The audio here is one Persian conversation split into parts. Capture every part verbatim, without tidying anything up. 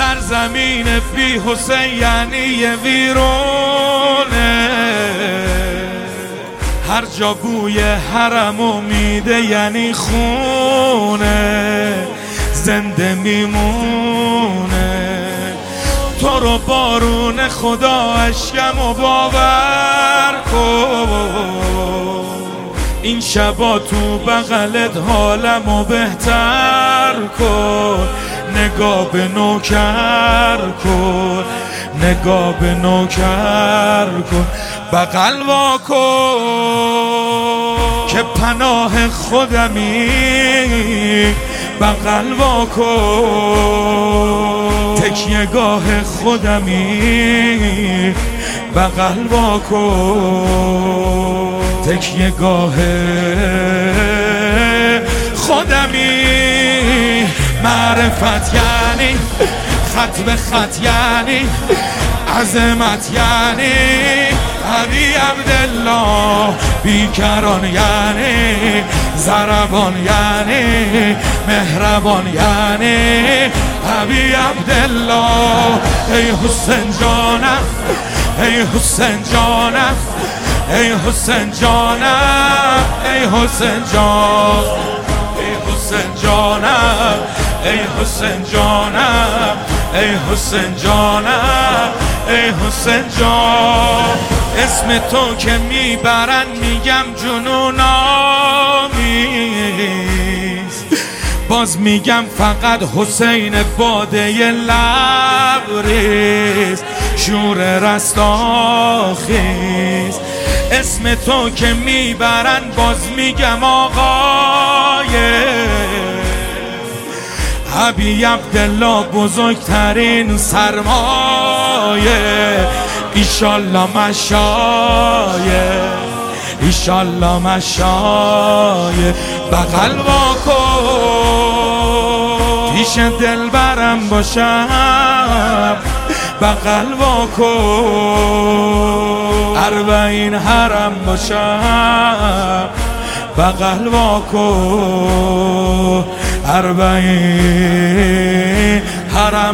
سرزمین بی حسین یعنی یه ویرونه، هر جا بوی حرمو میده یعنی خونه، زنده میمونه. تو رو بارون خدا اشکمو باور کن، این شبا تو بغلت حالمو بهتر کن. نگاه به نوکر کن، نگاه به نوکر کن، بغل وا کن که پناه خودمی، بغل وا کن تکیه گاه خودمی، بغل وا کن تکیه گاه خودمی. معرفت یعنی خط به خط یعنی عظمت یعنی علی عبدالله، بیکران یعنی ضربان یعنی مهربان یعنی علی عبدالله. ای حسین جانم، ای حسین جانم، ای حسین جانم، ای حسین جان، ای حسین جانم، ای حسین جانم، ای حسین جانم، ای حسین جان. اسم تو که میبرن میگم جنونامیست، باز میگم فقط حسین باده لبریز، شور رستاخیز. اسم تو که میبرن باز میگم آقای حبی عبدالله، بزرگترین سرمایه. ایشالله مشایه، ایشالله مشایه، بغل وا کن پیش دلبرم باشم، بغل وا کن اربعین حرم باشم، بغل وا کن اربعین حرم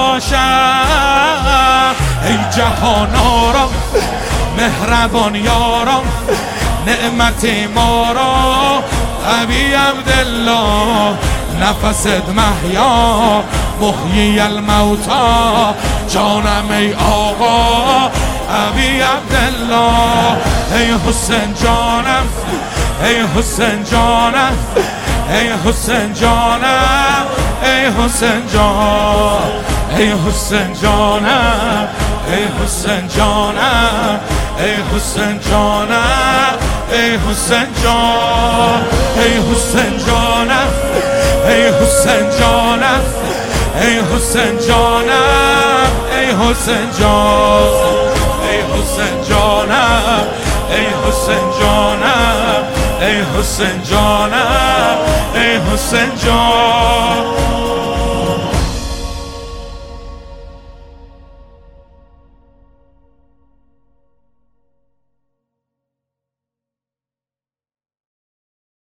باشم. ای جهان آرام مهربان یارم، نعمت ما را حبی عبدالله، نفست محیا محیی الموتا، جانم ای آقا حبی عبدالله. ای حسین جانم، ای حسین جانم، ای حسین جانم، ای حسین جان، ای حسین جانم، ای حسین جانم، ای حسین جانم، ای حسین جان، ای حسین جانم، ای حسین جانم، ای حسین جانم، ای حسین جان، ای حسین جانم، ای حسین جانم، ای حسین جانم، ای حسین جان.